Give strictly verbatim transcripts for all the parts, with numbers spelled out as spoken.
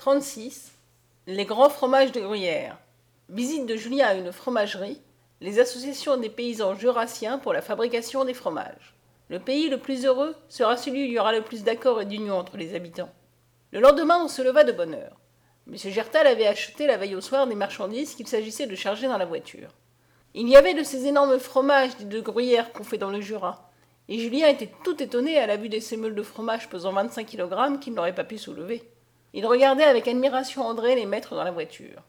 trente-six. Les grands fromages de Gruyère. Visite de Julien à une fromagerie. Les associations des paysans jurassiens pour la fabrication des fromages. Le pays le plus heureux sera celui où il y aura le plus d'accord et d'union entre les habitants. Le lendemain, on se leva de bonne heure. M. Gertal avait acheté la veille au soir des marchandises qu'il s'agissait de charger dans la voiture. Il y avait de ces énormes fromages dits de Gruyère qu'on fait dans le Jura, et Julien était tout étonné à la vue de ces meules de fromage pesant vingt-cinq kilogrammes qu'il n'aurait pas pu soulever. Il regardait avec admiration André les mettre dans la voiture.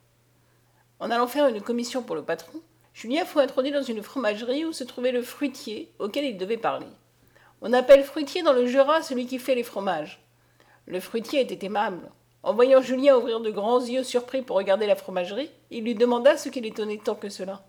En allant faire une commission pour le patron, Julien fut introduit dans une fromagerie où se trouvait le fruitier auquel il devait parler. On appelle fruitier dans le Jura celui qui fait les fromages. Le fruitier était aimable. En voyant Julien ouvrir de grands yeux surpris pour regarder la fromagerie, il lui demanda ce qui l'étonnait tant que cela.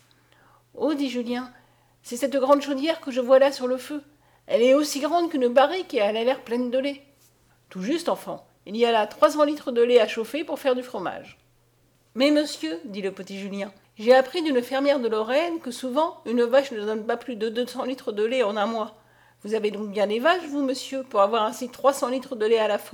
« Oh, dit Julien, c'est cette grande chaudière que je vois là sur le feu. Elle est aussi grande qu'une barrique et elle a l'air pleine de lait. »« Tout juste, enfant. Il y a là trois cents litres de lait à chauffer pour faire du fromage. »« Mais monsieur, dit le petit Julien, j'ai appris d'une fermière de Lorraine que souvent une vache ne donne pas plus de deux cents litres de lait en un mois. Vous avez donc bien des vaches, vous, monsieur, pour avoir ainsi trois cents litres de lait à la fois. »«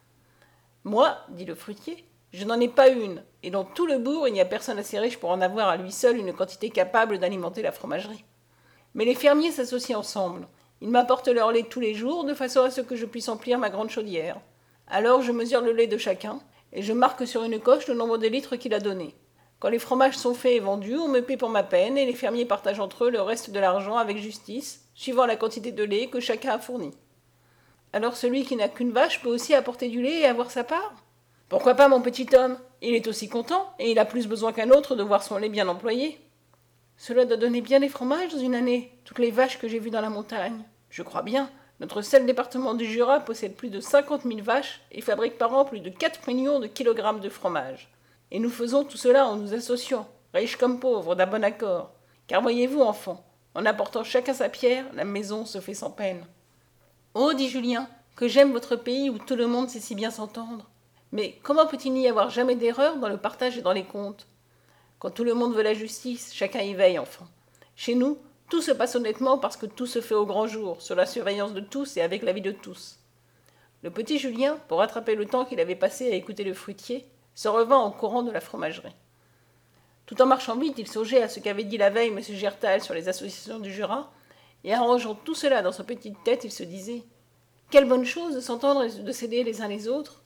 Moi, dit le fruitier, je n'en ai pas une, et dans tout le bourg, il n'y a personne assez riche pour en avoir à lui seul une quantité capable d'alimenter la fromagerie. Mais les fermiers s'associent ensemble. Ils m'apportent leur lait tous les jours, de façon à ce que je puisse emplir ma grande chaudière. Alors je mesure le lait de chacun, et je marque sur une coche le nombre de litres qu'il a donné. Quand les fromages sont faits et vendus, on me paie pour ma peine, et les fermiers partagent entre eux le reste de l'argent avec justice, suivant la quantité de lait que chacun a fourni. Alors celui qui n'a qu'une vache peut aussi apporter du lait et avoir sa part ? Pourquoi pas, mon petit homme ? Il est aussi content, et il a plus besoin qu'un autre de voir son lait bien employé. Cela doit donner bien des fromages dans une année, toutes les vaches que j'ai vues dans la montagne. Je crois bien. Notre seul département du Jura possède plus de cinquante mille vaches et fabrique par an plus de quatre millions de kilogrammes de fromage. Et nous faisons tout cela en nous associant, riches comme pauvres, d'un bon accord. Car voyez-vous, enfants, en apportant chacun sa pierre, la maison se fait sans peine. Oh, dit Julien, que j'aime votre pays où tout le monde sait si bien s'entendre. Mais comment peut-il n'y avoir jamais d'erreur dans le partage et dans les comptes ? Quand tout le monde veut la justice, chacun y veille, enfant. Chez nous, tout se passe honnêtement parce que tout se fait au grand jour, sous la surveillance de tous et avec l'avis de tous. Le petit Julien, pour rattraper le temps qu'il avait passé à écouter le fruitier, se revint en courant de la fromagerie. Tout en marchant vite, il songeait à ce qu'avait dit la veille M. Gertal sur les associations du Jura, et arrangeant tout cela dans sa petite tête, il se disait « Quelle bonne chose de s'entendre et de s'aider les uns les autres !»